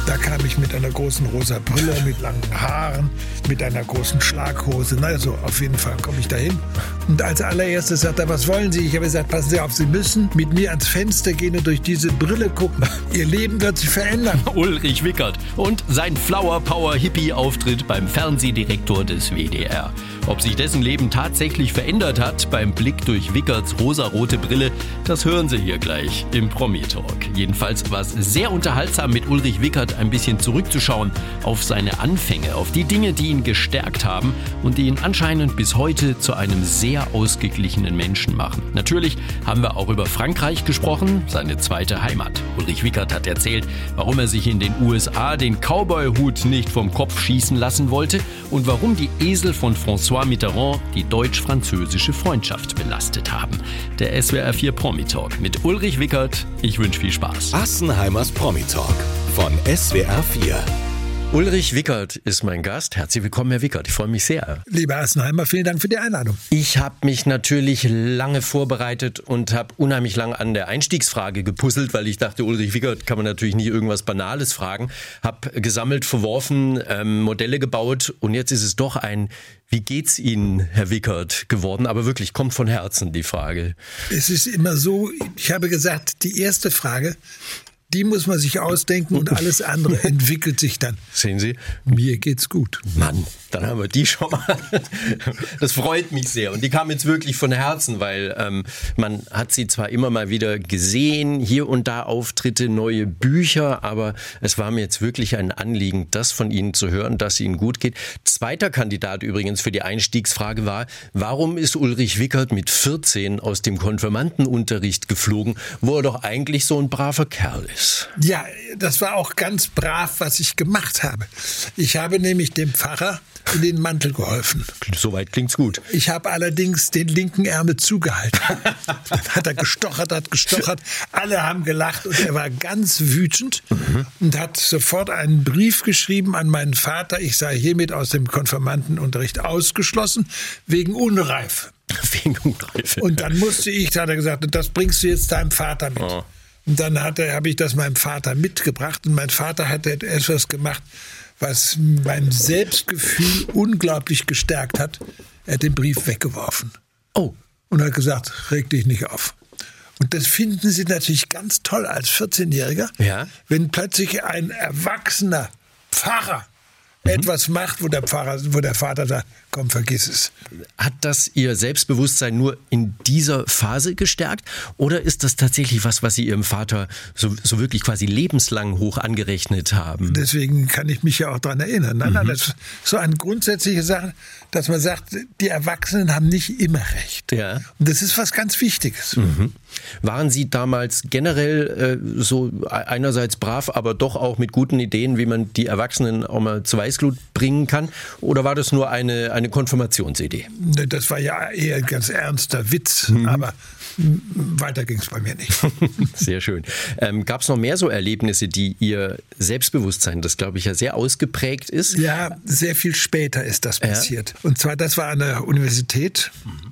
Da kam ich mit einer großen rosa Brille, mit langen Haaren, mit einer großen Schlaghose. Na, so auf jeden Fall komme ich dahin. Und als allererstes sagt er, was wollen Sie? Ich habe gesagt, passen Sie auf, Sie müssen mit mir ans Fenster gehen und durch diese Brille gucken. Ihr Leben wird sich verändern. Ulrich Wickert und sein Flower-Power-Hippie-Auftritt beim Fernsehdirektor des WDR. Ob sich dessen Leben tatsächlich verändert hat beim Blick durch Wickerts rosarote Brille, das hören Sie hier gleich im Promi-Talk. Jedenfalls war es sehr unterhaltsam, mit Ulrich Wickert ein bisschen zurückzuschauen auf seine Anfänge, auf die Dinge, die ihn gestärkt haben und die ihn anscheinend bis heute zu einem sehr ausgeglichenen Menschen machen. Natürlich haben wir auch über Frankreich gesprochen, seine zweite Heimat. Ulrich Wickert hat erzählt, warum er sich in den USA den Cowboy-Hut nicht vom Kopf schießen lassen wollte und warum die Esel von François Mitterrand die deutsch-französische Freundschaft belastet haben. Der SWR 4 Promi-Talk mit Ulrich Wickert. Ich wünsche viel Spaß. Assenheimers Promi-Talk von SWR 4. Ulrich Wickert ist mein Gast. Herzlich willkommen, Herr Wickert. Ich freue mich sehr. Lieber Assenheimer, vielen Dank für die Einladung. Ich habe mich natürlich lange vorbereitet und habe unheimlich lange an der Einstiegsfrage gepuzzelt, weil ich dachte, Ulrich Wickert kann man natürlich nie irgendwas Banales fragen. Habe gesammelt, verworfen, Modelle gebaut und jetzt ist es doch ein Wie geht's Ihnen, Herr Wickert, geworden? Aber wirklich, kommt von Herzen die Frage. Es ist immer so, ich habe gesagt, die erste Frage, die muss man sich ausdenken und alles andere entwickelt sich dann. Sehen Sie? Mir geht's gut. Mann, dann haben wir die schon mal. Das freut mich sehr. Und die kam jetzt wirklich von Herzen, weil man hat sie zwar immer mal wieder gesehen, hier und da Auftritte, neue Bücher, aber es war mir jetzt wirklich ein Anliegen, das von Ihnen zu hören, dass es Ihnen gut geht. Zweiter Kandidat übrigens für die Einstiegsfrage war, warum ist Ulrich Wickert mit 14 aus dem Konfirmandenunterricht geflogen, wo er doch eigentlich so ein braver Kerl ist? Ja, das war auch ganz brav, was ich gemacht habe. Ich habe nämlich dem Pfarrer in den Mantel geholfen. Soweit klingt's gut. Ich habe allerdings den linken Ärmel zugehalten. Dann hat er gestochert. Alle haben gelacht und er war ganz wütend und hat sofort einen Brief geschrieben an meinen Vater. Ich sei hiermit aus dem Konfirmandenunterricht ausgeschlossen, wegen Unreife. Wegen Unreife. Und dann hat er gesagt, das bringst du jetzt deinem Vater mit. Oh. Und dann habe ich das meinem Vater mitgebracht und mein Vater hat etwas gemacht, was mein Selbstgefühl unglaublich gestärkt hat. Er hat den Brief weggeworfen. Oh. Und hat gesagt, reg dich nicht auf. Und das finden Sie natürlich ganz toll als 14-Jähriger, ja, wenn plötzlich ein erwachsener Pfarrer etwas macht, wo der Vater sagt, komm, vergiss es. Hat das Ihr Selbstbewusstsein nur in dieser Phase gestärkt? Oder ist das tatsächlich was Sie Ihrem Vater so wirklich quasi lebenslang hoch angerechnet haben? Deswegen kann ich mich ja auch daran erinnern. Nein, das ist so eine grundsätzliche Sache, dass man sagt, die Erwachsenen haben nicht immer recht. Ja. Und das ist was ganz Wichtiges. Waren Sie damals generell so einerseits brav, aber doch auch mit guten Ideen, wie man die Erwachsenen auch mal zu Weißglut bringen kann? Oder war das nur eine Konfirmationsidee? Das war ja eher ein ganz ernster Witz, aber weiter ging es bei mir nicht. Sehr schön. Gab es noch mehr so Erlebnisse, die Ihr Selbstbewusstsein, das glaube ich ja sehr ausgeprägt ist? Ja, sehr viel später ist das passiert. Und zwar, das war an der Universität,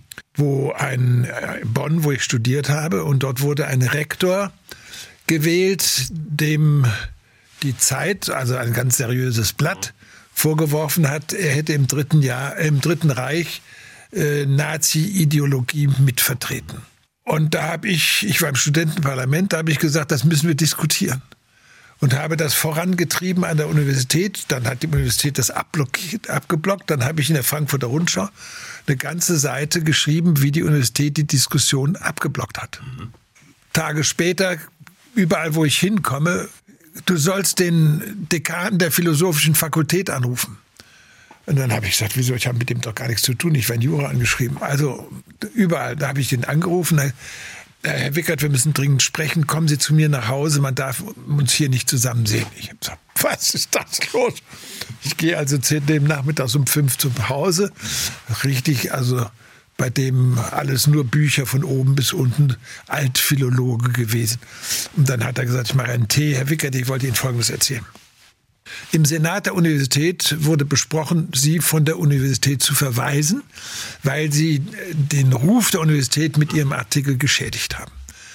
Bonn, wo ich studiert habe. Und dort wurde ein Rektor gewählt, dem die Zeit, also ein ganz seriöses Blatt, vorgeworfen hat, er hätte im Dritten Reich Nazi-Ideologie mitvertreten. Und da habe ich war im Studentenparlament, da habe ich gesagt, das müssen wir diskutieren. Und habe das vorangetrieben an der Universität. Dann hat die Universität das abgeblockt. Dann habe ich in der Frankfurter Rundschau eine ganze Seite geschrieben, wie die Universität die Diskussion abgeblockt hat. Tage später, überall wo ich hinkomme, du sollst den Dekan der Philosophischen Fakultät anrufen. Und dann habe ich gesagt, wieso, ich habe mit dem doch gar nichts zu tun, ich war in Jura angeschrieben. Also überall, da habe ich den angerufen. Herr Wickert, wir müssen dringend sprechen, kommen Sie zu mir nach Hause, man darf uns hier nicht zusammen sehen. Ich habe gesagt, was ist das los? Ich gehe also nachmittags um 5 zum Hause, richtig, also bei dem alles nur Bücher von oben bis unten, Altphilologe gewesen. Und dann hat er gesagt, ich mache einen Tee. Herr Wickert, ich wollte Ihnen Folgendes erzählen. Im Senat der Universität wurde besprochen, Sie von der Universität zu verweisen, weil Sie den Ruf der Universität mit Ihrem Artikel geschädigt haben.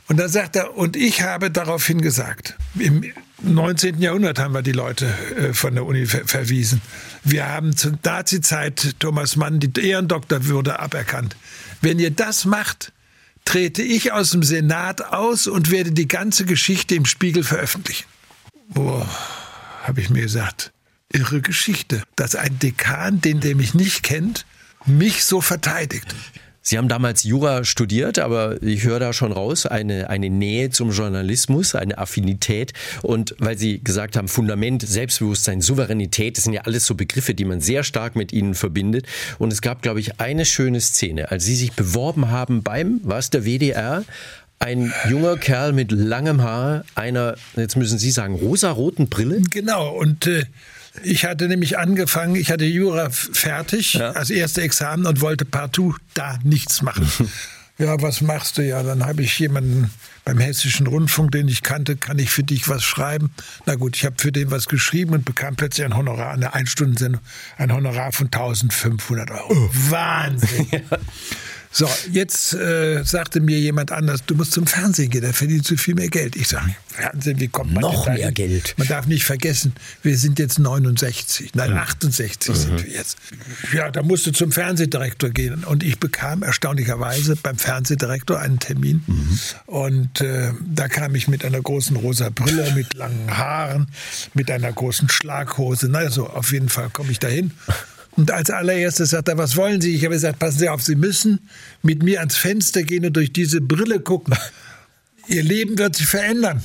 Und dann sagt er, und ich habe daraufhin gesagt, im 19. Jahrhundert haben wir die Leute von der Uni verwiesen. Wir haben zur Nazizeit Thomas Mann die Ehrendoktorwürde aberkannt. Wenn ihr das macht, trete ich aus dem Senat aus und werde die ganze Geschichte im Spiegel veröffentlichen. Boah, habe ich mir gesagt, irre Geschichte, dass ein Dekan, der mich nicht kennt, mich so verteidigt. Sie haben damals Jura studiert, aber ich höre da schon raus, eine Nähe zum Journalismus, eine Affinität. Und weil Sie gesagt haben, Fundament, Selbstbewusstsein, Souveränität, das sind ja alles so Begriffe, die man sehr stark mit Ihnen verbindet. Und es gab, glaube ich, eine schöne Szene, als Sie sich beworben haben beim, der WDR, ein junger Kerl mit langem Haar, einer, jetzt müssen Sie sagen, rosaroten Brille. Genau, und ich hatte nämlich angefangen, ich hatte Jura fertig, als erste Examen und wollte partout da nichts machen. Ja, was machst du? Ja, dann habe ich jemanden beim Hessischen Rundfunk, den ich kannte, kann ich für dich was schreiben? Na gut, ich habe für den was geschrieben und bekam plötzlich ein Honorar, eine Einstundensendung, ein Honorar von 1.500 €. Oh, Wahnsinn! So, jetzt sagte mir jemand anders, du musst zum Fernsehen gehen, da verdienst du viel mehr Geld. Ich sage, Fernsehen, wie kommt man noch dahin? Mehr Geld? Man darf nicht vergessen, wir sind jetzt 68 sind wir jetzt. Ja, da musst du zum Fernsehdirektor gehen. Und ich bekam erstaunlicherweise beim Fernsehdirektor einen Termin. Und da kam ich mit einer großen rosa Brille, mit langen Haaren, mit einer großen Schlaghose. Na so, auf jeden Fall komme ich dahin. Und als allererstes sagt er, was wollen Sie? Ich habe gesagt, passen Sie auf, Sie müssen mit mir ans Fenster gehen und durch diese Brille gucken. Ihr Leben wird sich verändern.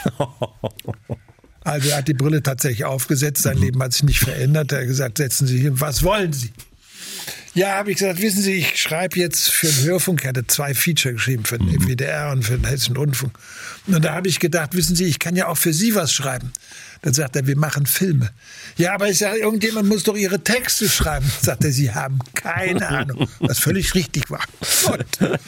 Also er hat die Brille tatsächlich aufgesetzt, sein Leben hat sich nicht verändert. Er hat gesagt, setzen Sie hin, was wollen Sie? Ja, habe ich gesagt, wissen Sie, ich schreibe jetzt für den Hörfunk, ich hatte 2 Feature geschrieben, für den WDR und für den Hessischen Rundfunk. Und da habe ich gedacht, wissen Sie, ich kann ja auch für Sie was schreiben. Dann sagt er, wir machen Filme. Ja, aber ich sage, irgendjemand muss doch Ihre Texte schreiben. Sagt er, Sie haben keine Ahnung, was völlig richtig war. Und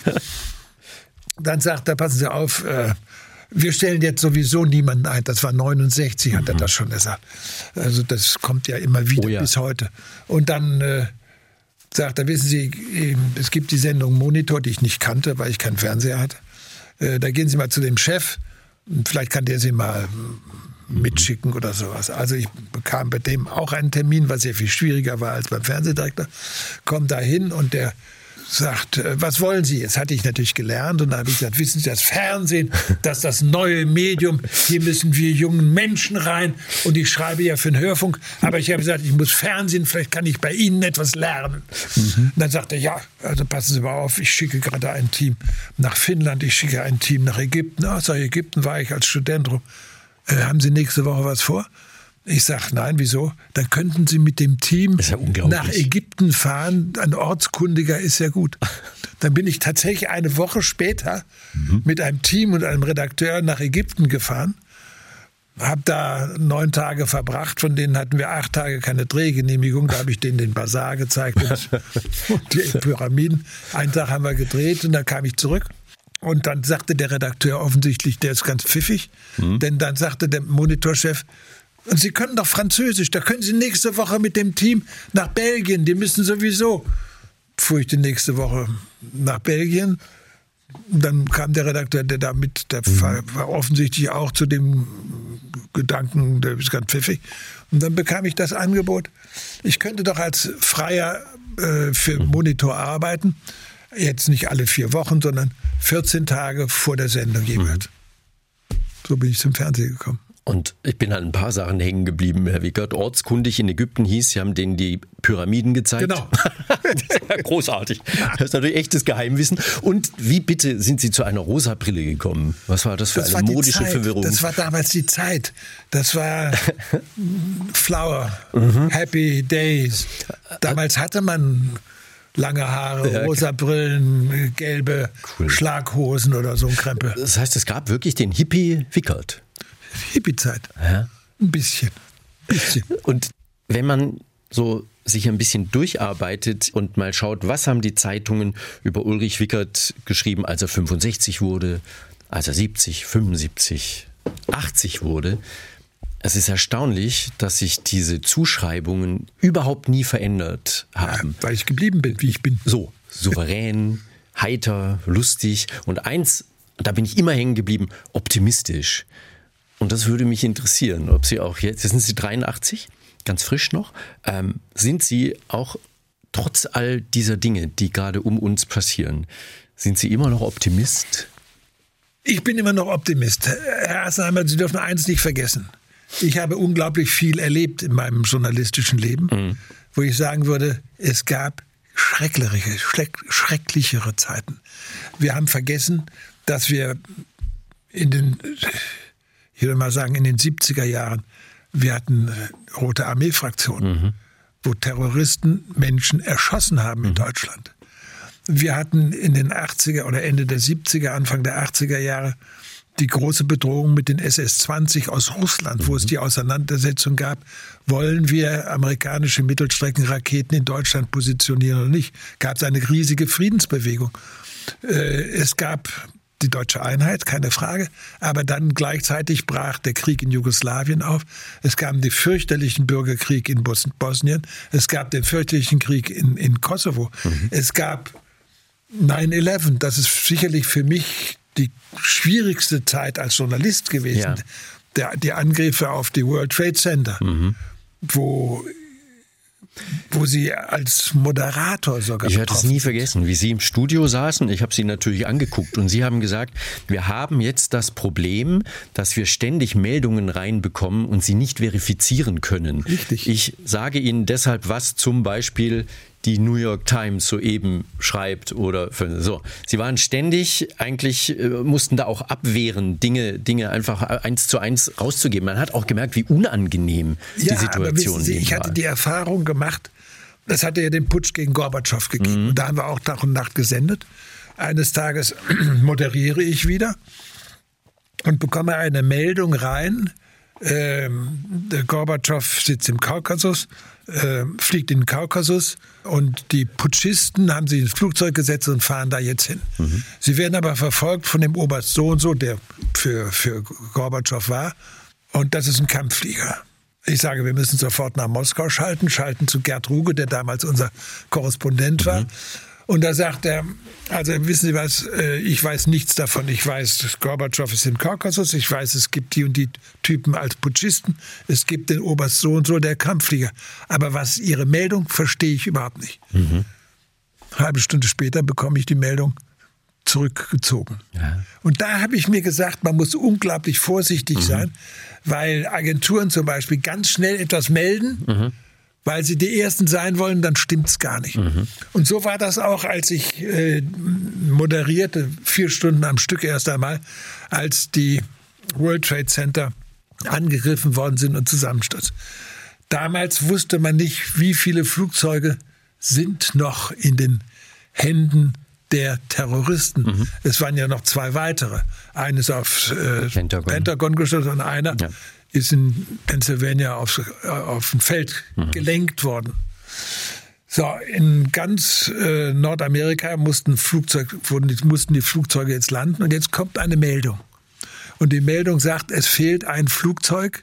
dann sagt er, passen Sie auf, wir stellen jetzt sowieso niemanden ein. Das war 69, hat er das schon gesagt. Also das kommt ja immer wieder bis heute. Und dann sagt er, wissen Sie, es gibt die Sendung Monitor, die ich nicht kannte, weil ich keinen Fernseher hatte. Da gehen Sie mal zu dem Chef, vielleicht kann der Sie mal mitschicken oder sowas. Also ich bekam bei dem auch einen Termin, was sehr viel schwieriger war als beim Fernsehdirektor. Komm da hin und der sagt, was wollen Sie? Jetzt hatte ich natürlich gelernt und da habe ich gesagt, wissen Sie, das Fernsehen, das ist das neue Medium, hier müssen wir jungen Menschen rein und ich schreibe ja für den Hörfunk, aber ich habe gesagt, ich muss Fernsehen, vielleicht kann ich bei Ihnen etwas lernen. Und dann sagt er, ja, also passen Sie mal auf, ich schicke gerade ein Team nach Finnland, ich schicke ein Team nach Ägypten. Außer Ägypten war ich als Student rum. Haben Sie nächste Woche was vor? Ich sage, nein, wieso? Dann könnten Sie mit dem Team nach Ägypten fahren. Ein Ortskundiger ist ja gut. Dann bin ich tatsächlich eine Woche später mit einem Team und einem Redakteur nach Ägypten gefahren. Habe da 9 Tage verbracht, von denen hatten wir 8 Tage keine Drehgenehmigung. Da habe ich denen den Basar gezeigt und die Pyramiden. Einen Tag haben wir gedreht und dann kam ich zurück. Und dann sagte der Redakteur offensichtlich, der ist ganz pfiffig, denn dann sagte der Monitorchef, und Sie können doch Französisch, da können Sie nächste Woche mit dem Team nach Belgien, die müssen sowieso. Fuhr ich die nächste Woche nach Belgien. Und dann kam der Redakteur, der war offensichtlich auch zu dem Gedanken, der ist ganz pfiffig. Und dann bekam ich das Angebot, ich könnte doch als Freier für Monitor arbeiten. Jetzt nicht alle 4 Wochen, sondern 14 Tage vor der Sendung jeweils. So bin ich zum Fernsehen gekommen. Und ich bin an ein paar Sachen hängen geblieben, Herr Wickert. Ortskundig in Ägypten hieß, Sie haben denen die Pyramiden gezeigt. Genau. Großartig. Das ist natürlich echtes Geheimwissen. Und wie bitte sind Sie zu einer rosa Brille gekommen? Was war das für eine modische Verwirrung? Das war damals die Zeit. Das war Flower, Happy Days. Damals hatte man lange Haare, rosa Brillen, gelbe Schlaghosen oder so ein Krempel. Das heißt, es gab wirklich den Hippie Wickert. Hippie-Zeit. Ja. Ein bisschen. Und wenn man so sich ein bisschen durcharbeitet und mal schaut, was haben die Zeitungen über Ulrich Wickert geschrieben, als er 65 wurde, als er 70, 75, 80 wurde. Es ist erstaunlich, dass sich diese Zuschreibungen überhaupt nie verändert haben. Ja, weil ich geblieben bin, wie ich bin. So, souverän, heiter, lustig. Und eins da bin ich immer hängen geblieben, optimistisch. Und das würde mich interessieren, ob Sie auch jetzt sind Sie 83, ganz frisch noch, sind Sie auch trotz all dieser Dinge, die gerade um uns passieren, sind Sie immer noch Optimist? Ich bin immer noch Optimist. Herr Assenheimer, Sie dürfen eins nicht vergessen. Ich habe unglaublich viel erlebt in meinem journalistischen Leben, wo ich sagen würde, es gab schrecklichere Zeiten. Wir haben vergessen, dass wir in den 70er Jahren, wir hatten Rote Armee-Fraktionen, wo Terroristen Menschen erschossen haben in Deutschland. Wir hatten in den 80er oder Ende der 70er, Anfang der 80er Jahre die große Bedrohung mit den SS-20 aus Russland, wo es die Auseinandersetzung gab, wollen wir amerikanische Mittelstreckenraketen in Deutschland positionieren oder nicht? Gab es eine riesige Friedensbewegung. Es gab die deutsche Einheit, keine Frage, aber dann gleichzeitig brach der Krieg in Jugoslawien auf. Es gab den fürchterlichen Bürgerkrieg in Bosnien. Es gab den fürchterlichen Krieg in Kosovo. Es gab 9/11. Das ist sicherlich für mich die schwierigste Zeit als Journalist gewesen. Ja. Die Angriffe auf die World Trade Center, wo Sie als Moderator sogar Ich werde es nie vergessen, wie Sie im Studio saßen. Ich habe Sie natürlich angeguckt und Sie haben gesagt, wir haben jetzt das Problem, dass wir ständig Meldungen reinbekommen und sie nicht verifizieren können. Richtig. Ich sage Ihnen deshalb, was zum Beispiel die New York Times soeben schreibt oder so. Sie waren ständig, eigentlich mussten da auch abwehren, Dinge einfach 1:1 rauszugeben. Man hat auch gemerkt, wie unangenehm die Situation aber wissen Sie, ich war. hatte die Erfahrung gemacht, es hatte ja den Putsch gegen Gorbatschow gegeben. Und da haben wir auch Tag und Nacht gesendet. Eines Tages moderiere ich wieder und bekomme eine Meldung rein. Der Gorbatschow sitzt im Kaukasus, fliegt in den Kaukasus und die Putschisten haben sich ins Flugzeug gesetzt und fahren da jetzt hin. Sie werden aber verfolgt von dem Oberst so und so, der für Gorbatschow war, und das ist ein Kampfflieger. Ich sage, wir müssen sofort nach Moskau schalten zu Gerd Ruge, der damals unser Korrespondent war. Und da sagt er, also wissen Sie was, ich weiß nichts davon. Ich weiß, Gorbatschow ist im Kaukasus. Ich weiß, es gibt die und die Typen als Putschisten. Es gibt den Oberst so und so, der Kampfflieger. Aber was Ihre Meldung, verstehe ich überhaupt nicht. Eine halbe Stunde später bekomme ich die Meldung zurückgezogen. Ja. Und da habe ich mir gesagt, man muss unglaublich vorsichtig sein, weil Agenturen zum Beispiel ganz schnell etwas melden, weil sie die Ersten sein wollen, dann stimmt's gar nicht. Und so war das auch, als ich moderierte, 4 Stunden am Stück erst einmal, als die World Trade Center angegriffen worden sind und zusammenstürzen. Damals wusste man nicht, wie viele Flugzeuge sind noch in den Händen der Terroristen. Es waren ja noch 2 weitere. Eines auf Pentagon gestürzt und einer ist in Pennsylvania auf ein Feld gelenkt worden. So, in ganz Nordamerika mussten die Flugzeuge jetzt landen und jetzt kommt eine Meldung. Und die Meldung sagt, es fehlt ein Flugzeug,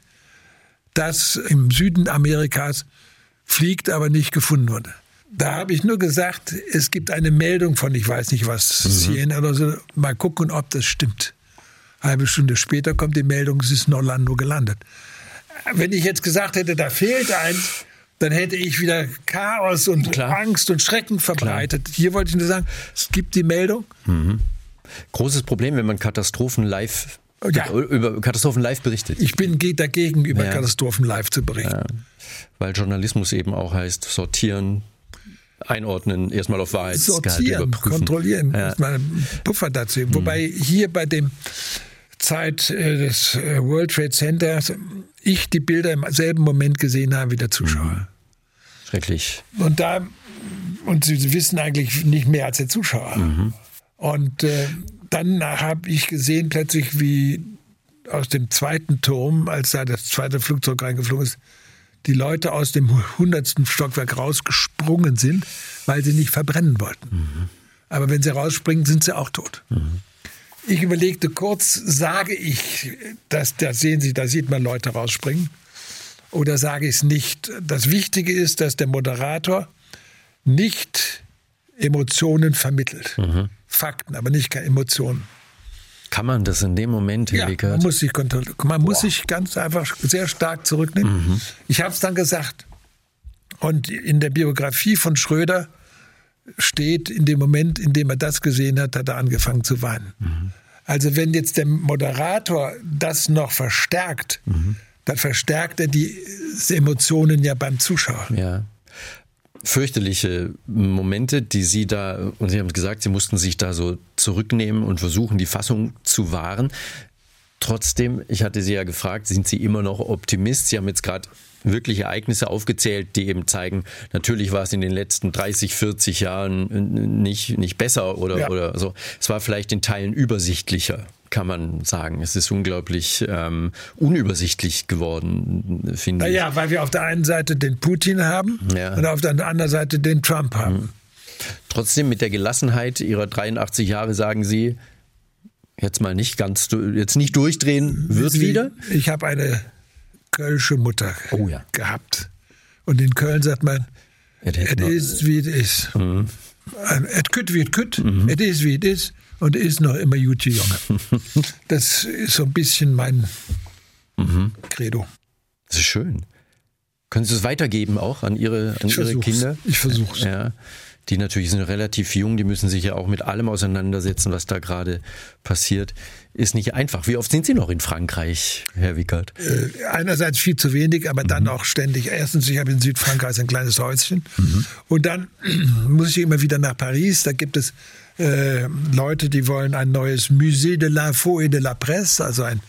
das im Süden Amerikas fliegt, aber nicht gefunden wurde. Da habe ich nur gesagt, es gibt eine Meldung von, ich weiß nicht was, CNN oder so, mal gucken, ob das stimmt. Eine halbe Stunde später kommt die Meldung, es ist in Orlando gelandet. Wenn ich jetzt gesagt hätte, da fehlt eins, dann hätte ich wieder Chaos und Angst und Schrecken verbreitet. Hier wollte ich nur sagen, es gibt die Meldung. Großes Problem, wenn man Katastrophen live über Katastrophen live berichtet. Ich bin dagegen, über Katastrophen live zu berichten. Ja, weil Journalismus eben auch heißt, sortieren, einordnen, erstmal auf Wahrheitsgehalt überprüfen. Kontrollieren, erstmal einen Puffer dazu. Wobei hier bei dem Zeit des World Trade Centers ich die Bilder im selben Moment gesehen habe wie der Zuschauer. Schrecklich. Und sie wissen eigentlich nicht mehr als der Zuschauer. Und dann habe ich gesehen plötzlich, wie aus dem 2. Turm, als da das 2. Flugzeug reingeflogen ist, die Leute aus dem 100. Stockwerk rausgesprungen sind, weil sie nicht verbrennen wollten. Aber wenn sie rausspringen, sind sie auch tot. Ich überlegte kurz, sage ich, da sieht man Leute rausspringen, oder sage ich es nicht. Das Wichtige ist, dass der Moderator nicht Emotionen vermittelt. Fakten, aber nicht keine Emotionen. Kann man das in dem Moment, Herr Wickert? Man muss sich ganz einfach sehr stark zurücknehmen. Ich habe es dann gesagt. Und in der Biografie von Schröder steht, in dem Moment, in dem er das gesehen hat, hat er angefangen zu weinen. Also wenn jetzt der Moderator das noch verstärkt, dann verstärkt er die Emotionen ja beim Zuschauer. Ja. Fürchterliche Momente, die Sie da, und Sie haben gesagt, Sie mussten sich da so zurücknehmen und versuchen, die Fassung zu wahren. Trotzdem, ich hatte Sie ja gefragt, sind Sie immer noch Optimist? Sie haben jetzt gerade wirklich Ereignisse aufgezählt, die eben zeigen, natürlich war es in den letzten 30, 40 Jahren nicht besser oder so. Es war vielleicht in Teilen übersichtlicher, kann man sagen. Es ist unglaublich unübersichtlich geworden, finde ich. Naja, weil wir auf der einen Seite den Putin haben und auf der anderen Seite den Trump haben. Trotzdem mit der Gelassenheit Ihrer 83 Jahre sagen Sie, jetzt nicht durchdrehen, wird wieder? Ich habe eine kölsche Mutter gehabt. Und in Köln sagt man, es ist wie es ist. Et kütt wie es kütt, es ist wie es ist und es ist noch immer gute Junge. Das ist so ein bisschen mein Credo. Das ist schön. Können Sie es weitergeben auch an Ihre Kinder? Ich versuche es. Ja. Die natürlich sind relativ jung, die müssen sich ja auch mit allem auseinandersetzen, was da gerade passiert. Ist nicht einfach. Wie oft sind Sie noch in Frankreich, Herr Wickert? Einerseits viel zu wenig, aber dann auch ständig. Erstens, ich habe in Südfrankreich ein kleines Häuschen. Und dann muss ich immer wieder nach Paris. Da gibt es Leute, die wollen ein neues Musée de l'Info et de la Presse, also ein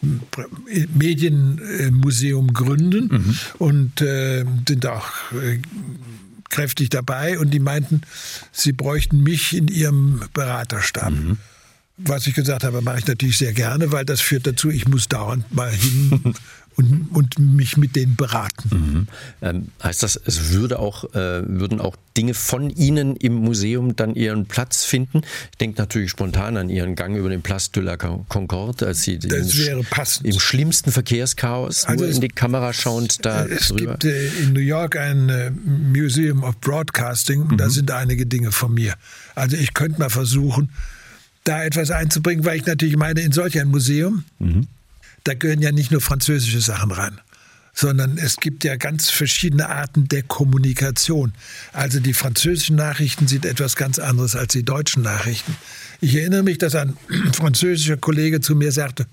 Medienmuseum gründen und sind auch kräftig dabei und die meinten, sie bräuchten mich in ihrem Beraterstab. Was ich gesagt habe, mache ich natürlich sehr gerne, weil das führt dazu, ich muss dauernd mal hin und mich mit denen beraten. Heißt das, es würden auch Dinge von Ihnen im Museum dann ihren Platz finden? Ich denke natürlich spontan an Ihren Gang über den Place de la Concorde, als Sie im schlimmsten Verkehrschaos nur in die Kamera schauend da Es gibt in New York ein Museum of Broadcasting, da sind einige Dinge von mir. Also ich könnte mal versuchen, da etwas einzubringen, weil ich natürlich meine, in solch ein Museum, da gehören ja nicht nur französische Sachen rein, sondern es gibt ja ganz verschiedene Arten der Kommunikation. Also die französischen Nachrichten sind etwas ganz anderes als die deutschen Nachrichten. Ich erinnere mich, dass ein französischer Kollege zu mir sagte,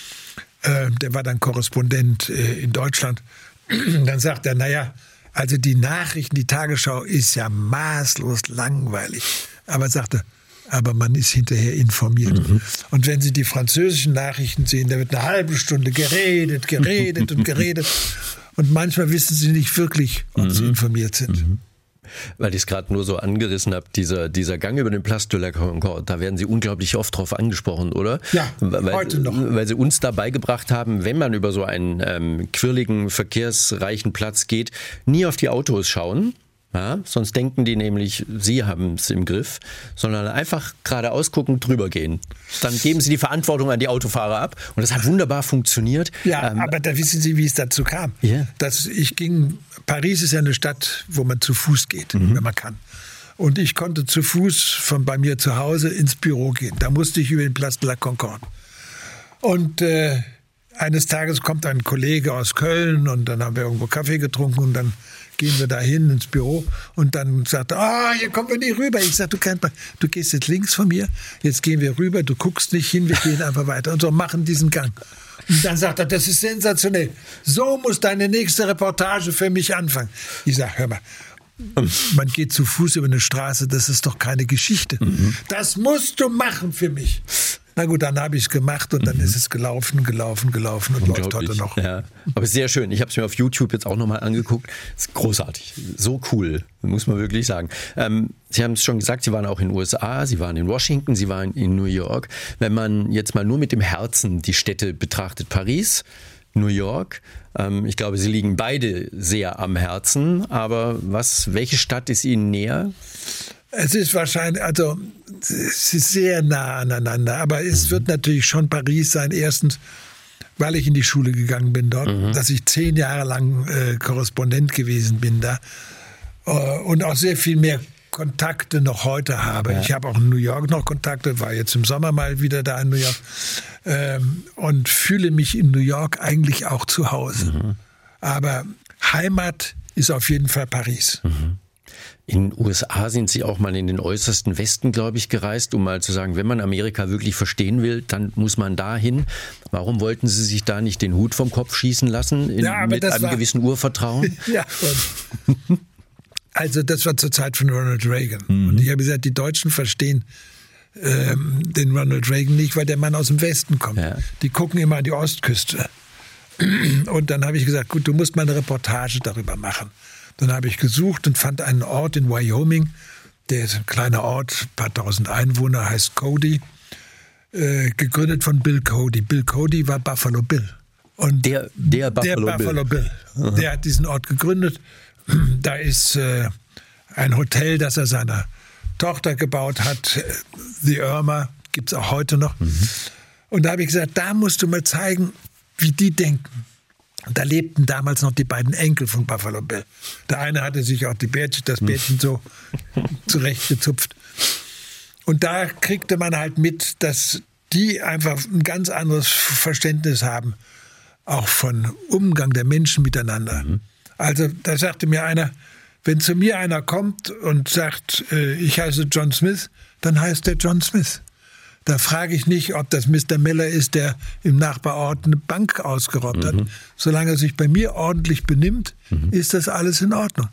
der war dann Korrespondent in Deutschland, dann sagt er, naja, also die Nachrichten, die Tagesschau ist ja maßlos langweilig, aber sagte, aber man ist hinterher informiert. Und wenn Sie die französischen Nachrichten sehen, da wird eine halbe Stunde geredet und geredet. Und manchmal wissen Sie nicht wirklich, ob Sie informiert sind. Weil ich es gerade nur so angerissen habe, dieser Gang über den Place de la Concorde, da werden Sie unglaublich oft drauf angesprochen, oder? Ja, heute noch. Weil Sie uns da beigebracht haben, wenn man über so einen quirligen, verkehrsreichen Platz geht, nie auf die Autos schauen. Ja, sonst denken die nämlich, sie haben es im Griff, sondern einfach geradeaus gucken, drüber gehen. Dann geben sie die Verantwortung an die Autofahrer ab und das hat wunderbar funktioniert. Ja, aber da wissen Sie, wie es dazu kam. Yeah. Paris ist ja eine Stadt, wo man zu Fuß geht, wenn man kann. Und ich konnte zu Fuß von bei mir zu Hause ins Büro gehen. Da musste ich über den Place de la Concorde. Und eines Tages kommt ein Kollege aus Köln und dann haben wir irgendwo Kaffee getrunken und dann gehen wir da hin ins Büro und dann sagt er, hier kommen wir nicht rüber. Ich sage, du gehst jetzt links von mir, jetzt gehen wir rüber, du guckst nicht hin, wir gehen einfach weiter und so machen diesen Gang. Und dann sagt er, das ist sensationell. So muss deine nächste Reportage für mich anfangen. Ich sage, hör mal, man geht zu Fuß über eine Straße, das ist doch keine Geschichte. Das musst du machen für mich. Na gut, dann habe ich es gemacht und dann ist es gelaufen und läuft heute noch. Ja, aber sehr schön. Ich habe es mir auf YouTube jetzt auch nochmal angeguckt. Ist großartig. So cool, muss man wirklich sagen. Sie haben es schon gesagt, Sie waren auch in den USA, Sie waren in Washington, Sie waren in New York. Wenn man jetzt mal nur mit dem Herzen die Städte betrachtet, Paris, New York, ich glaube, Sie liegen beide sehr am Herzen. Aber welche Stadt ist Ihnen näher? Es ist wahrscheinlich, es ist sehr nah aneinander, aber es wird natürlich schon Paris sein. Erstens, weil ich in die Schule gegangen bin dort, dass ich 10 Jahre lang Korrespondent gewesen bin da und auch sehr viel mehr Kontakte noch heute habe. Ja. Ich habe auch in New York noch Kontakte, war jetzt im Sommer mal wieder da in New York und fühle mich in New York eigentlich auch zu Hause. Aber Heimat ist auf jeden Fall Paris. In den USA sind Sie auch mal in den äußersten Westen, glaube ich, gereist, um mal zu sagen, wenn man Amerika wirklich verstehen will, dann muss man dahin. Warum wollten Sie sich da nicht den Hut vom Kopf schießen lassen, mit einem gewissen Urvertrauen? Ja, also das war zur Zeit von Ronald Reagan. Und ich habe gesagt, die Deutschen verstehen den Ronald Reagan nicht, weil der Mann aus dem Westen kommt. Ja. Die gucken immer an die Ostküste. Und dann habe ich gesagt, gut, du musst mal eine Reportage darüber machen. Dann habe ich gesucht und fand einen Ort in Wyoming, der ist ein kleiner Ort, ein paar tausend Einwohner, heißt Cody, gegründet von Bill Cody. Bill Cody war Buffalo Bill. Und der Buffalo Bill. Der hat diesen Ort gegründet. Da ist ein Hotel, das er seiner Tochter gebaut hat, The Irma, gibt es auch heute noch. Und da habe ich gesagt, da musst du mal zeigen, wie die denken. Und da lebten damals noch die beiden Enkel von Buffalo Bill. Der eine hatte sich auch das Bärtchen so zurechtgezupft. Und da kriegte man halt mit, dass die einfach ein ganz anderes Verständnis haben, auch von Umgang der Menschen miteinander. Also da sagte mir einer, wenn zu mir einer kommt und sagt, ich heiße John Smith, dann heißt der John Smith. Da frage ich nicht, ob das Mr. Miller ist, der im Nachbarort eine Bank ausgeraubt hat. Solange er sich bei mir ordentlich benimmt, ist das alles in Ordnung.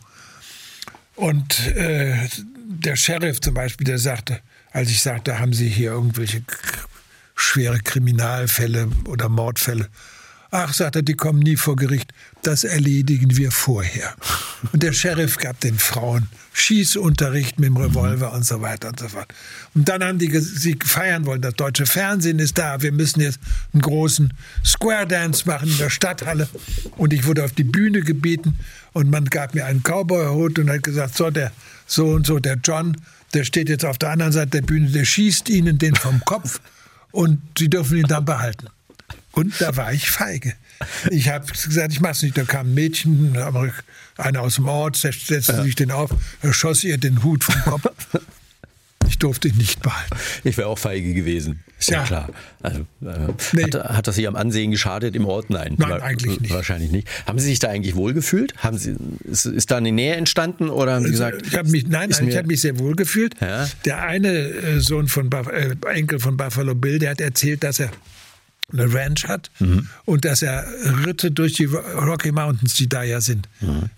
Und der Sheriff zum Beispiel, der sagte, als ich sagte, haben Sie hier irgendwelche schwere Kriminalfälle oder Mordfälle? Ach, sagt er, die kommen nie vor Gericht. Das erledigen wir vorher. Und der Sheriff gab den Frauen Schießunterricht mit dem Revolver und so weiter und so fort. Und dann haben sie feiern wollen, das deutsche Fernsehen ist da, wir müssen jetzt einen großen Square Dance machen in der Stadthalle. Und ich wurde auf die Bühne gebeten und man gab mir einen Cowboy-Hut und hat gesagt, so und so, der John, der steht jetzt auf der anderen Seite der Bühne, der schießt Ihnen den vom Kopf und Sie dürfen ihn dann behalten. Und da war ich feige. Ich habe gesagt, ich mach's nicht. Da kam ein Mädchen, einer aus dem Ort, setzte sich den auf, schoss ihr den Hut vom Kopf. Ich durfte ihn nicht behalten. Ich wäre auch feige gewesen. Ist ja klar. Also, nee. Hat das Sie am Ansehen geschadet im Ort? Nein, eigentlich nicht. Wahrscheinlich nicht. Haben Sie sich da eigentlich wohlgefühlt? Ist da eine Nähe entstanden oder haben Sie gesagt? Ich habe mich sehr wohl gefühlt. Ja? Der eine Sohn Enkel von Buffalo Bill, der hat erzählt, dass er eine Ranch hat und dass er Ritte durch die Rocky Mountains, die da ja sind,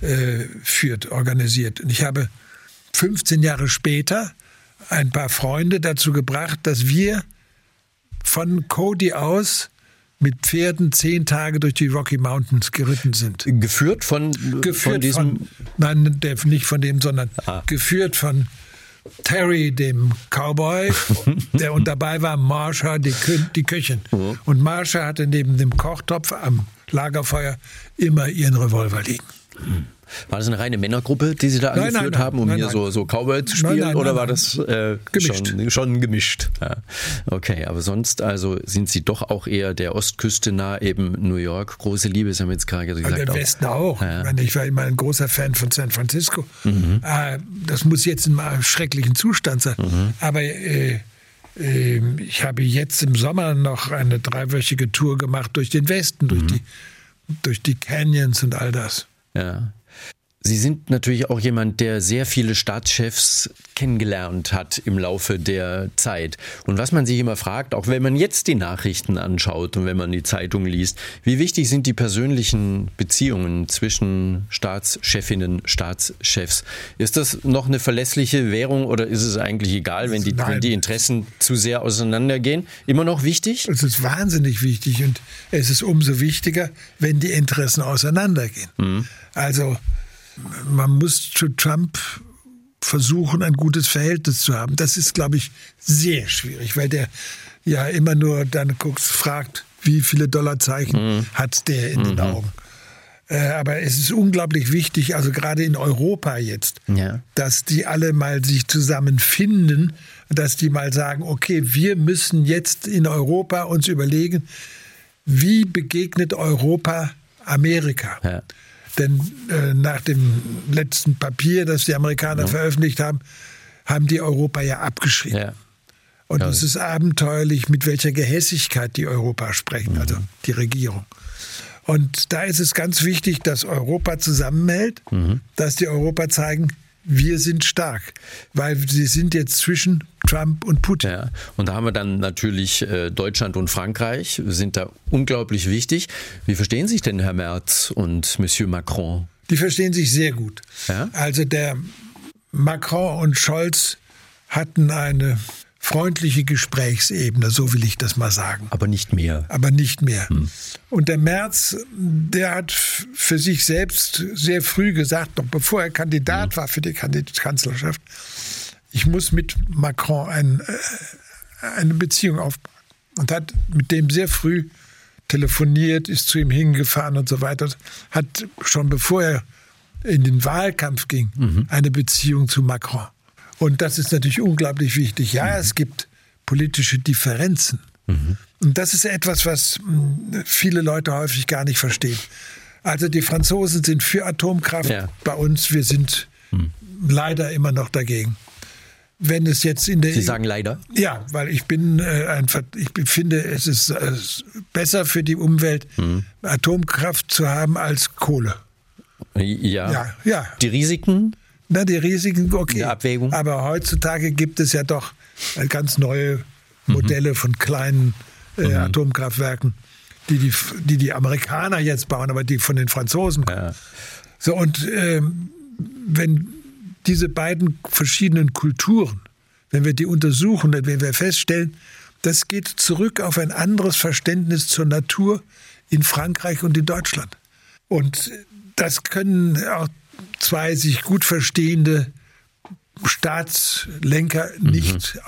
organisiert. Und ich habe 15 Jahre später ein paar Freunde dazu gebracht, dass wir von Cody aus mit Pferden 10 Tage durch die Rocky Mountains geritten sind. Geführt von diesem? Nein, nicht von dem, sondern geführt von Terry, dem Cowboy, und dabei war Marsha, die Köchin. Und Marsha hatte neben dem Kochtopf am Lagerfeuer immer ihren Revolver liegen. War das eine reine Männergruppe, die Sie da angeführt haben, um hier so Cowboy zu spielen? Oder war das schon gemischt? Ja. Okay, aber sonst also sind Sie doch auch eher der Ostküste nah, eben New York, große Liebe, das haben wir jetzt gerade gesagt. Der Westen auch. Ja. Ich war immer ein großer Fan von San Francisco. Das muss jetzt in einem schrecklichen Zustand sein. Aber ich habe jetzt im Sommer noch eine 3-wöchige Tour gemacht durch den Westen, durch die Canyons und all das. Ja. Sie sind natürlich auch jemand, der sehr viele Staatschefs kennengelernt hat im Laufe der Zeit. Und was man sich immer fragt, auch wenn man jetzt die Nachrichten anschaut und wenn man die Zeitung liest, wie wichtig sind die persönlichen Beziehungen zwischen Staatschefinnen, Staatschefs? Ist das noch eine verlässliche Währung oder ist es eigentlich egal, wenn die Interessen zu sehr auseinandergehen? Immer noch wichtig? Es ist wahnsinnig wichtig und es ist umso wichtiger, wenn die Interessen auseinandergehen. Also man muss zu Trump versuchen, ein gutes Verhältnis zu haben. Das ist, glaube ich, sehr schwierig, weil der ja immer nur dann fragt, wie viele Dollarzeichen hat der in den Augen. Aber es ist unglaublich wichtig, also gerade in Europa jetzt, dass die alle mal sich zusammenfinden, dass die mal sagen, okay, wir müssen jetzt in Europa uns überlegen, wie begegnet Europa Amerika? Ja. Denn nach dem letzten Papier, das die Amerikaner veröffentlicht haben, haben die Europa ja abgeschrieben. Ja. Und es ist abenteuerlich, mit welcher Gehässigkeit die Europa sprechen, also die Regierung. Und da ist es ganz wichtig, dass Europa zusammenhält, dass die Europa zeigen, wir sind stark, weil sie sind jetzt zwischen Trump und Putin. Ja. Und da haben wir dann natürlich Deutschland und Frankreich, sind da unglaublich wichtig. Wie verstehen sich denn Herr Merz und Monsieur Macron? Die verstehen sich sehr gut. Ja? Also der Macron und Scholz hatten eine freundliche Gesprächsebene, so will ich das mal sagen. Aber nicht mehr. Aber nicht mehr. Und der Merz, der hat für sich selbst sehr früh gesagt, noch bevor er Kandidat war für die Kanzlerschaft, ich muss mit Macron eine Beziehung aufbauen. Und hat mit dem sehr früh telefoniert, ist zu ihm hingefahren und so weiter. Hat schon bevor er in den Wahlkampf ging, eine Beziehung zu Macron. Und das ist natürlich unglaublich wichtig. Ja, es gibt politische Differenzen. Und das ist etwas, was viele Leute häufig gar nicht verstehen. Also die Franzosen sind für Atomkraft. Ja. Bei uns, wir sind leider immer noch dagegen. Wenn es jetzt in der Sie sagen leider? Ja, weil ich finde, es ist besser für die Umwelt, Atomkraft zu haben als Kohle. Ja. Ja. Die Risiken? Na, die Risiken, okay. Die Abwägung. Aber heutzutage gibt es ja doch ganz neue Modelle von kleinen Atomkraftwerken, die Amerikaner jetzt bauen, aber die von den Franzosen kommen. Ja. So, und wenn diese beiden verschiedenen Kulturen, wenn wir die untersuchen, wenn wir feststellen, das geht zurück auf ein anderes Verständnis zur Natur in Frankreich und in Deutschland. Und das können auch zwei sich gut verstehende Staatslenker nicht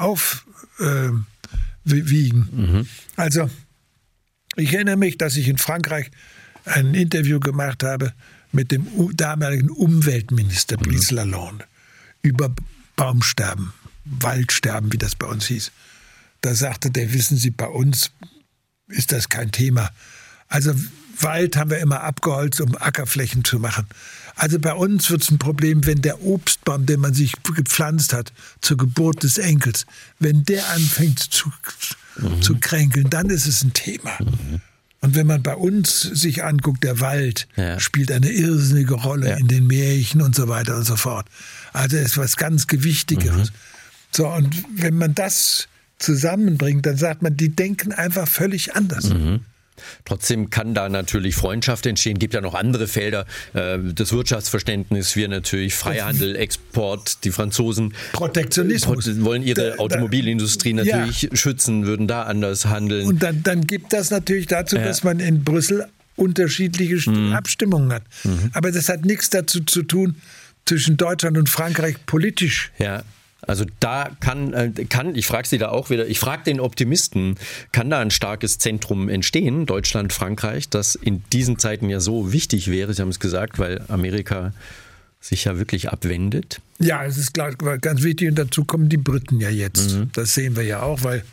aufwiegen. Also ich erinnere mich, dass ich in Frankreich ein Interview gemacht habe mit dem damaligen Umweltminister Brice Lalonde über Baumsterben, Waldsterben, wie das bei uns hieß. Da sagte der, wissen Sie, bei uns ist das kein Thema. Also Wald haben wir immer abgeholzt, um Ackerflächen zu machen. Also bei uns wird es ein Problem, wenn der Obstbaum, den man sich gepflanzt hat, zur Geburt des Enkels, wenn der anfängt zu kränkeln, dann ist es ein Thema. Und wenn man bei uns sich anguckt, der Wald spielt eine irrsinnige Rolle in den Märchen und so weiter und so fort. Also es ist was ganz Gewichtigeres. So, und wenn man das zusammenbringt, dann sagt man, die denken einfach völlig anders. Trotzdem kann da natürlich Freundschaft entstehen. Gibt ja noch andere Felder. Das Wirtschaftsverständnis, wir natürlich Freihandel, Export, die Franzosen Protektionismus. Wollen ihre Automobilindustrie natürlich schützen, würden da anders handeln. Und dann gibt das natürlich dazu, dass man in Brüssel unterschiedliche Abstimmungen hat. Aber das hat nichts dazu zu tun, zwischen Deutschland und Frankreich politisch. Ja. Also da kann, ich frage Sie da auch wieder, ich frage den Optimisten, kann da ein starkes Zentrum entstehen, Deutschland, Frankreich, das in diesen Zeiten ja so wichtig wäre, Sie haben es gesagt, weil Amerika sich ja wirklich abwendet? Ja, es ist klar, ganz wichtig und dazu kommen die Briten ja jetzt. Das sehen wir ja auch, weil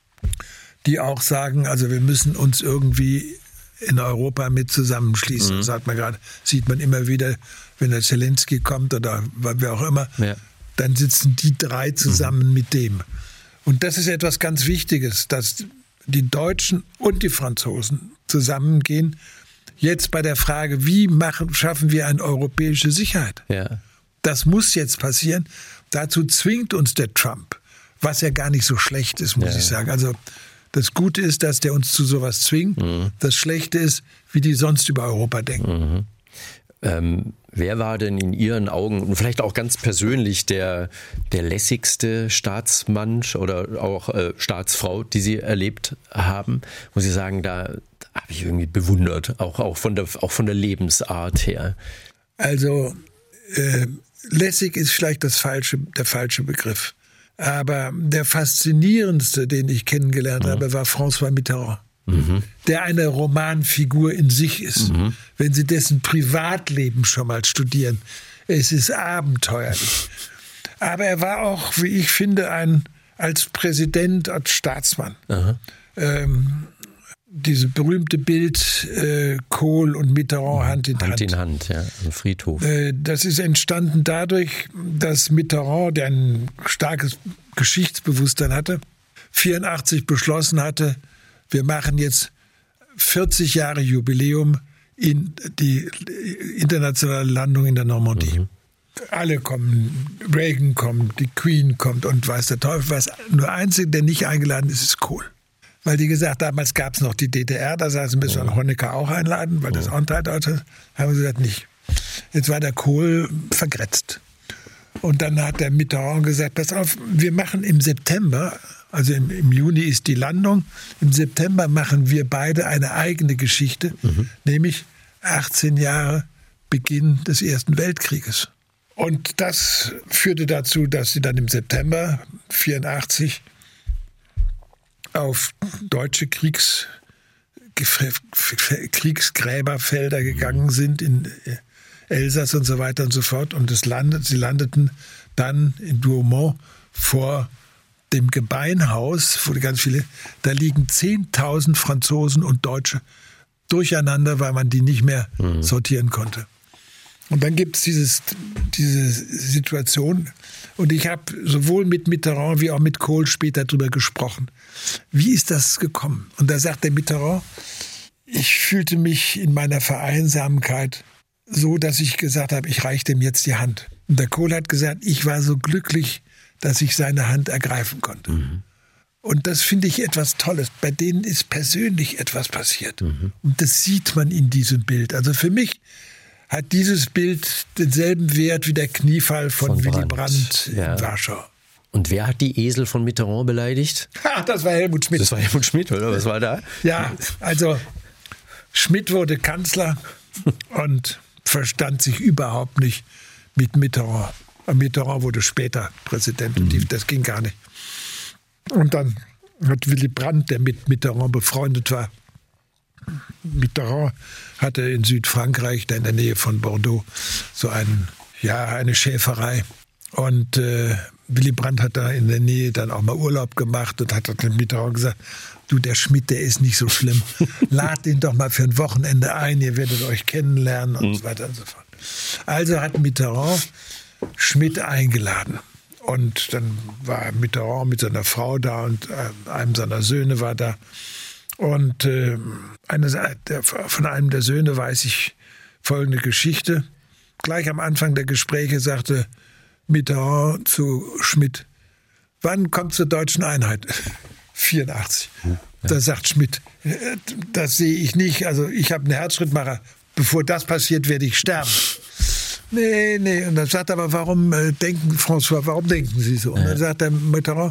die auch sagen, also wir müssen uns irgendwie in Europa mit zusammenschließen. Das sieht man immer wieder, wenn der Zelensky kommt oder wer auch immer. Ja. Dann sitzen die drei zusammen mit dem. Und das ist etwas ganz Wichtiges, dass die Deutschen und die Franzosen zusammengehen, jetzt bei der Frage, wie schaffen wir eine europäische Sicherheit? Ja. Das muss jetzt passieren. Dazu zwingt uns der Trump, was ja gar nicht so schlecht ist, muss ich sagen. Also das Gute ist, dass der uns zu sowas zwingt. Das Schlechte ist, wie die sonst über Europa denken. Wer war denn in Ihren Augen und vielleicht auch ganz persönlich der lässigste Staatsmann oder auch Staatsfrau, die Sie erlebt haben? Muss ich sagen, da habe ich irgendwie bewundert, auch von der Lebensart her. Also lässig ist vielleicht der falsche Begriff. Aber der faszinierendste, den ich kennengelernt habe, war François Mitterrand. Der eine Romanfigur in sich ist. Wenn Sie dessen Privatleben schon mal studieren, es ist abenteuerlich. Aber er war auch, wie ich finde, als Präsident, als Staatsmann. Dieses berühmte Bild Kohl und Mitterrand Hand in Hand. Hand in Hand, ja, am Friedhof. Das ist entstanden dadurch, dass Mitterrand, der ein starkes Geschichtsbewusstsein hatte, 1984 beschlossen hatte, wir machen jetzt 40 Jahre Jubiläum in die internationale Landung in der Normandie. Alle kommen, Reagan kommt, die Queen kommt und weiß der Teufel was. Nur einzig, der nicht eingeladen ist, ist Kohl. Weil die gesagt, damals gab es noch die DDR, da müssen wir Honecker auch einladen, weil das auch ein Teil Deutschland. Haben sie gesagt, nicht. Jetzt war der Kohl vergrätzt. Und dann hat der Mitterrand gesagt, pass auf, wir machen im September, also im Juni ist die Landung, im September machen wir beide eine eigene Geschichte, nämlich 18 Jahre Beginn des Ersten Weltkrieges. Und das führte dazu, dass sie dann im September 1984 auf deutsche Kriegsgräberfelder gegangen sind in Elsass und so weiter und so fort. Und sie landeten dann in Douaumont vor dem Gebeinhaus, wo ganz viele, da liegen 10.000 Franzosen und Deutsche durcheinander, weil man die nicht mehr sortieren konnte. Und dann gibt es diese Situation. Und ich habe sowohl mit Mitterrand wie auch mit Kohl später darüber gesprochen. Wie ist das gekommen? Und da sagt der Mitterrand, ich fühlte mich in meiner Vereinsamkeit so, dass ich gesagt habe, ich reiche dem jetzt die Hand. Und der Kohl hat gesagt, ich war so glücklich, dass ich seine Hand ergreifen konnte. Und das finde ich etwas Tolles. Bei denen ist persönlich etwas passiert. Und das sieht man in diesem Bild. Also für mich hat dieses Bild denselben Wert wie der Kniefall von Willy Brandt in Warschau. Und wer hat die Esel von Mitterrand beleidigt? Das war Helmut Schmidt. Das war Helmut Schmidt, oder? Was war da? Ja, also Schmidt wurde Kanzler und verstand sich überhaupt nicht mit Mitterrand. Mitterrand wurde später Präsident und das ging gar nicht. Und dann hat Willy Brandt, der mit Mitterrand befreundet war, Mitterrand hatte in Südfrankreich, da in der Nähe von Bordeaux, so eine Schäferei. Und Willy Brandt hat da in der Nähe dann auch mal Urlaub gemacht und hat dem Mitterrand gesagt, du, der Schmidt, der ist nicht so schlimm. Lad den doch mal für ein Wochenende ein, ihr werdet euch kennenlernen und so weiter und so fort. Also hat Mitterrand Schmidt eingeladen. Und dann war Mitterrand mit seiner Frau da und einem seiner Söhne war da. Und von einem der Söhne weiß ich folgende Geschichte. Gleich am Anfang der Gespräche sagte Mitterrand zu Schmidt, wann kommt zur deutschen Einheit? 1984. Da sagt Schmidt, das sehe ich nicht. Also ich habe einen Herzschrittmacher. Bevor das passiert, werde ich sterben. Nee. Und dann sagt er, aber warum denken Sie so? Und dann sagt der Mitterrand,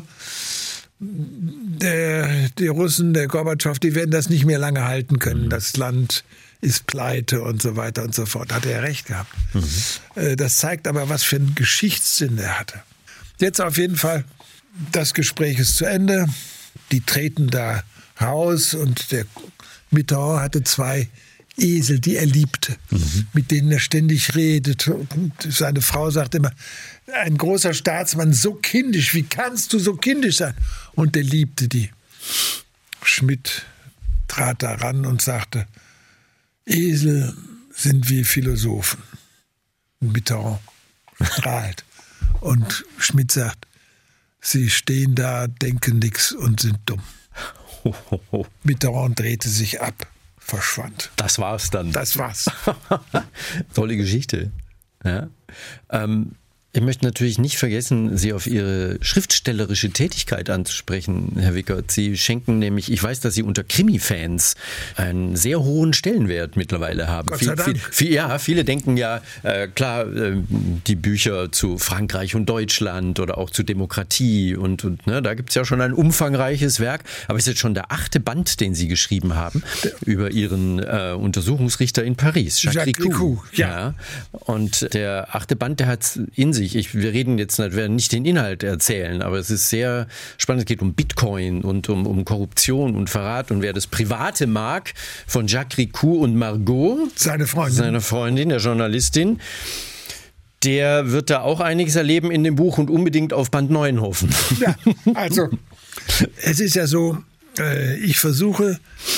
die Russen, der Gorbatschow, die werden das nicht mehr lange halten können. Das Land ist pleite und so weiter und so fort. Hat er recht gehabt. Das zeigt aber, was für einen Geschichtssinn er hatte. Jetzt auf jeden Fall, das Gespräch ist zu Ende. Die treten da raus und der Mitterrand hatte 2 Esel, die er liebte, mit denen er ständig redet. Und seine Frau sagt immer, ein großer Staatsmann, so kindisch, wie kannst du so kindisch sein? Und er liebte die. Schmidt trat da ran und sagte, Esel sind wie Philosophen. Und Mitterrand strahlt. Und Schmidt sagt, sie stehen da, denken nichts und sind dumm. Mitterrand drehte sich ab. Verschwand. Das war's dann. Das war's. Tolle Geschichte. Ja. Ich möchte natürlich nicht vergessen, Sie auf Ihre schriftstellerische Tätigkeit anzusprechen, Herr Wickert. Sie schenken nämlich, ich weiß, dass Sie unter Krimi-Fans einen sehr hohen Stellenwert mittlerweile haben. Gott sei Dank. Viele denken ja, klar, die Bücher zu Frankreich und Deutschland oder auch zu Demokratie und da gibt es ja schon ein umfangreiches Werk. Aber es ist jetzt schon der 8. Band, den Sie geschrieben haben, über Ihren Untersuchungsrichter in Paris, Jacques Ricou. Ja. Und der 8. Band, der hat in sich. Wir werden nicht den Inhalt erzählen, aber es ist sehr spannend. Es geht um Bitcoin und um Korruption und Verrat und wer das Private mag, von Jacques Ricou und Margot, seine Freundin, der Journalistin, der wird da auch einiges erleben in dem Buch und unbedingt auf Band 9 hoffen. Ja, also es ist ja so, ich versuche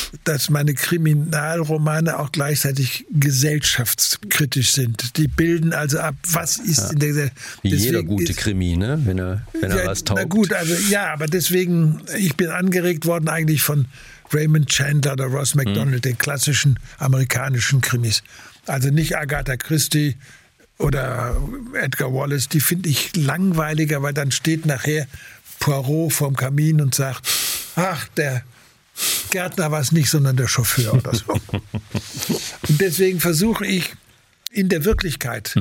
dass meine Kriminalromane auch gleichzeitig gesellschaftskritisch sind. Die bilden also ab, was ist in der Gesellschaft. Wie jeder gute Krimi, ne? Wenn er was taugt. Na gut, also ja, aber deswegen, ich bin angeregt worden eigentlich von Raymond Chandler oder Ross Macdonald, den klassischen amerikanischen Krimis. Also nicht Agatha Christie oder Edgar Wallace, die finde ich langweiliger, weil dann steht nachher Poirot vorm Kamin und sagt, ach, der Gärtner war es nicht, sondern der Chauffeur oder so. Und deswegen versuche ich in der Wirklichkeit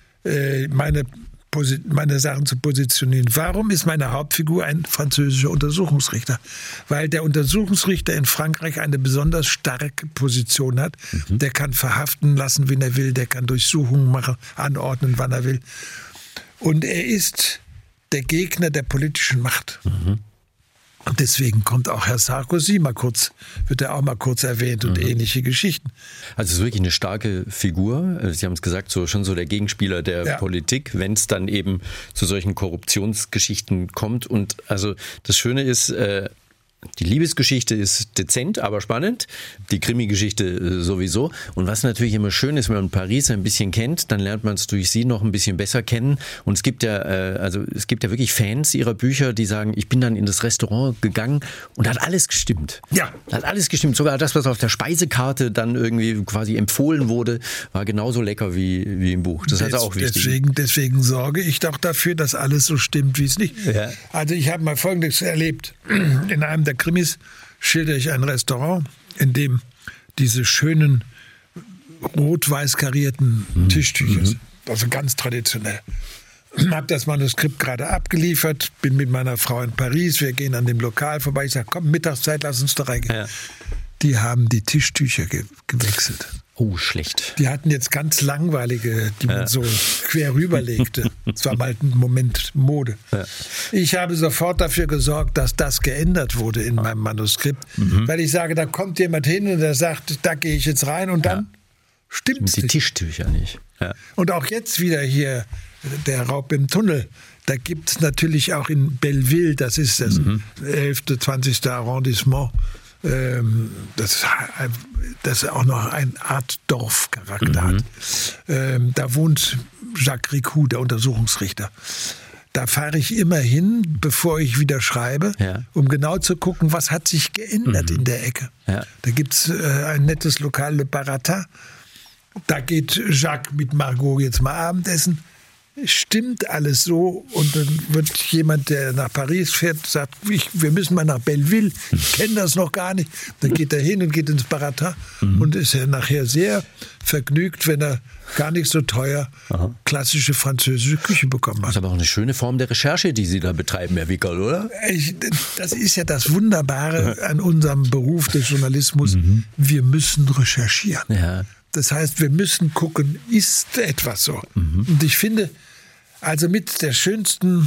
meine Sachen zu positionieren. Warum ist meine Hauptfigur ein französischer Untersuchungsrichter? Weil der Untersuchungsrichter in Frankreich eine besonders starke Position hat. Der kann verhaften lassen, wen er will, der kann Durchsuchungen machen, anordnen, wann er will. Und er ist der Gegner der politischen Macht. Und deswegen kommt auch Herr Sarkozy wird er auch mal kurz erwähnt und ähnliche Geschichten. Also es ist wirklich eine starke Figur. Sie haben es gesagt, schon so der Gegenspieler der Politik, wenn es dann eben zu solchen Korruptionsgeschichten kommt. Und also das Schöne ist, die Liebesgeschichte ist dezent, aber spannend. Die Krimi-Geschichte sowieso. Und was natürlich immer schön ist, wenn man Paris ein bisschen kennt, dann lernt man es durch sie noch ein bisschen besser kennen. Und es gibt ja wirklich Fans ihrer Bücher, die sagen, ich bin dann in das Restaurant gegangen und da hat alles gestimmt. Ja. Hat alles gestimmt. Sogar das, was auf der Speisekarte dann irgendwie quasi empfohlen wurde, war genauso lecker wie im Buch. Das ist auch wichtig. Deswegen sorge ich doch dafür, dass alles so stimmt, wie es nicht. Ja. Also ich habe mal Folgendes erlebt. In einem der Krimis schildere ich ein Restaurant, in dem diese schönen rot-weiß karierten Tischtücher sind. Also ganz traditionell. Ich habe das Manuskript gerade abgeliefert, bin mit meiner Frau in Paris, wir gehen an dem Lokal vorbei. Ich sage, komm, Mittagszeit, lass uns da reingehen. Ja. Die haben die Tischtücher gewechselt. Oh, schlecht. Die hatten jetzt ganz langweilige, die man so quer rüberlegte. Das war mal ein Moment Mode. Ja. Ich habe sofort dafür gesorgt, dass das geändert wurde in meinem Manuskript. Weil ich sage, da kommt jemand hin und der sagt, da gehe ich jetzt rein und dann stimmt es die Tischtücher nicht. Ja. Und auch jetzt wieder hier der Raub im Tunnel. Da gibt es natürlich auch in Belleville, das ist das 11., 20. Arrondissement, das auch noch eine Art Dorfcharakter hat. Da wohnt Jacques Ricou, der Untersuchungsrichter. Da fahre ich immer hin, bevor ich wieder schreibe, um genau zu gucken, was hat sich geändert in der Ecke. Ja. Da gibt es ein nettes Lokal, Le Baratin. Da geht Jacques mit Margot jetzt mal Abendessen. Stimmt alles so? Und dann wird jemand, der nach Paris fährt, sagt, wir müssen mal nach Belleville, ich kenne das noch gar nicht. Dann geht er hin und geht ins Baratin und ist ja nachher sehr vergnügt, wenn er gar nicht so teuer klassische französische Küche bekommen hat. Das ist aber auch eine schöne Form der Recherche, die Sie da betreiben, Herr Wickerl, oder? Das ist ja das Wunderbare an unserem Beruf des Journalismus. Wir müssen recherchieren. Ja. Das heißt, wir müssen gucken, ist etwas so? Und ich finde, also mit der schönsten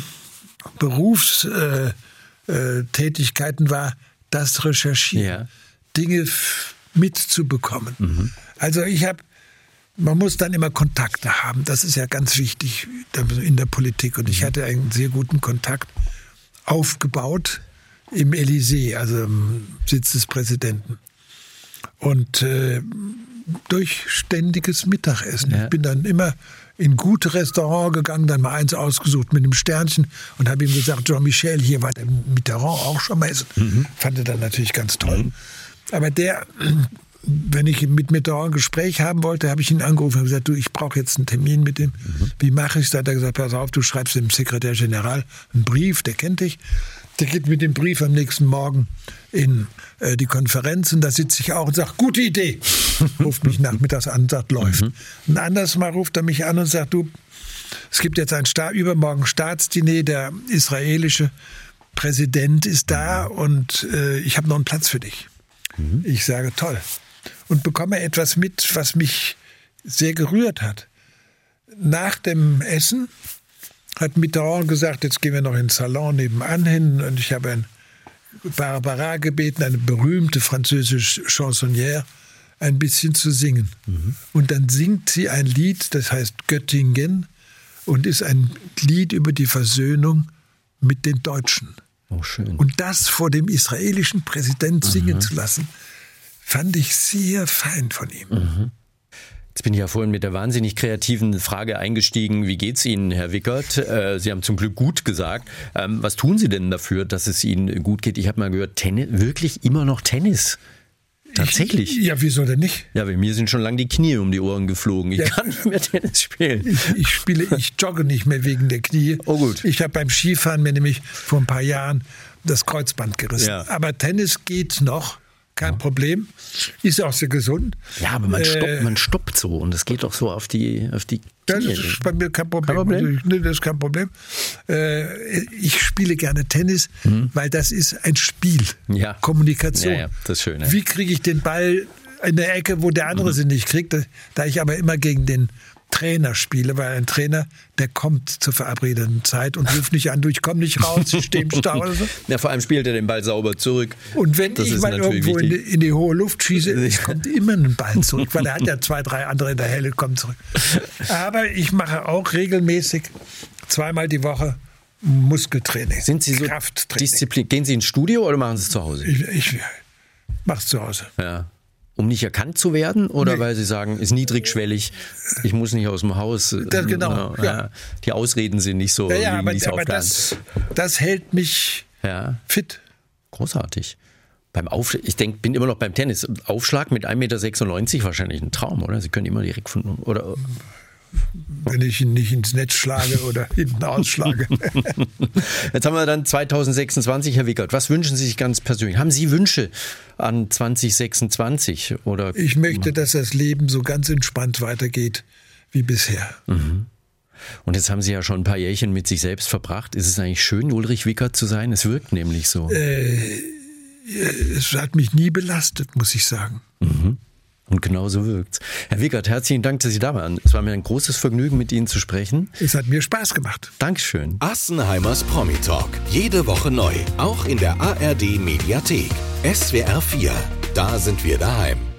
Berufstätigkeiten war das Recherchieren, Dinge mitzubekommen. Also man muss dann immer Kontakte haben, das ist ja ganz wichtig in der Politik. Und ich hatte einen sehr guten Kontakt aufgebaut im Élysée, also im Sitz des Präsidenten. Und durch ständiges Mittagessen. Ja. Ich bin dann immer in gute Restaurants gegangen, dann mal eins ausgesucht mit einem Sternchen und habe ihm gesagt, Jean-Michel, hier war der Mitterrand auch schon mal essen. Fand er dann natürlich ganz toll. Aber wenn ich mit Mitterrand ein Gespräch haben wollte, habe ich ihn angerufen und gesagt, du, ich brauche jetzt einen Termin mit ihm. Wie mache ich es? Da hat er gesagt, pass auf, du schreibst dem Sekretär General einen Brief, der kennt dich. Der geht mit dem Brief am nächsten Morgen in die Konferenz und da sitze ich auch und sage, gute Idee. Ruft mich nachmittags an und sagt, läuft. Ein anderes Mal ruft er mich an und sagt, du, es gibt jetzt übermorgen Staatsdiner, der israelische Präsident ist da und ich habe noch einen Platz für dich. Ich sage, toll. Und bekomme etwas mit, was mich sehr gerührt hat. Nach dem Essen hat Mitterrand gesagt, jetzt gehen wir noch in den Salon nebenan hin und ich habe Barbara gebeten, eine berühmte französische Chansonnière, ein bisschen zu singen. Und dann singt sie ein Lied, das heißt Göttingen und ist ein Lied über die Versöhnung mit den Deutschen. Oh, schön. Und das vor dem israelischen Präsident singen zu lassen, fand ich sehr fein von ihm. Jetzt bin ich ja vorhin mit der wahnsinnig kreativen Frage eingestiegen. Wie geht's Ihnen, Herr Wickert? Sie haben zum Glück gut gesagt. Was tun Sie denn dafür, dass es Ihnen gut geht? Ich habe mal gehört, Tennis, wirklich immer noch Tennis. Tatsächlich? Ja, wieso denn nicht? Ja, bei mir sind schon lange die Knie um die Ohren geflogen. Ich kann nicht mehr Tennis spielen. Ich jogge nicht mehr wegen der Knie. Oh gut. Ich habe beim Skifahren mir nämlich vor ein paar Jahren das Kreuzband gerissen. Ja. Aber Tennis geht noch. Kein Problem. Ist auch sehr gesund. Ja, aber man stoppt so und es geht doch so auf die Das Knie. ist bei mir kein Problem. Kein Problem? Nee, das ist kein Problem. Ich spiele gerne Tennis, weil das ist ein Spiel. Ja. Kommunikation. Ja, das ist schön. Ja. Wie kriege ich den Ball in der Ecke, wo der andere sie nicht kriegt? Da ich aber immer gegen den Trainer spiele, weil ein Trainer, der kommt zur verabredeten Zeit und ruft nicht an, ich komme nicht raus, ich stehe im Stau oder so. Ja, vor allem spielt er den Ball sauber zurück. Und wenn Das ich ist mal natürlich irgendwo wichtig. in die hohe Luft schieße, es kommt immer ein Ball zurück, weil er hat ja 2, 3 andere in der Helle, kommt zurück. Aber ich mache auch regelmäßig 2-mal die Woche Muskeltraining. Sind Sie so Krafttraining. diszipliniert? Gehen Sie ins Studio oder machen Sie es zu Hause? Ich mache es zu Hause. Ja. Um nicht erkannt zu werden oder Nee. weil Sie sagen, ist niedrigschwellig, ich muss nicht aus dem Haus. Genau, ja. Die Ausreden sind nicht so, Ja, liegen aber nicht so auf der Hand. das hält mich Ja, fit. großartig. Ich denke, bin immer noch beim Tennis. Aufschlag mit 1,96 Meter wahrscheinlich ein Traum, oder? Sie können immer direkt von... Oder, Wenn ich ihn nicht ins Netz schlage oder hinten ausschlage. Jetzt haben wir dann 2026, Herr Wickert. Was wünschen Sie sich ganz persönlich? Haben Sie Wünsche an 2026? Oder? Ich möchte, dass das Leben so ganz entspannt weitergeht wie bisher. Und jetzt haben Sie ja schon ein paar Jährchen mit sich selbst verbracht. Ist es eigentlich schön, Ulrich Wickert zu sein? Es wirkt nämlich so. Es hat mich nie belastet, muss ich sagen. Und genau so wirkt's. Herr Wickert, herzlichen Dank, dass Sie da waren. Es war mir ein großes Vergnügen, mit Ihnen zu sprechen. Es hat mir Spaß gemacht. Dankeschön. Assenheimers Promi-Talk. Jede Woche neu. Auch in der ARD-Mediathek. SWR 4. Da sind wir daheim.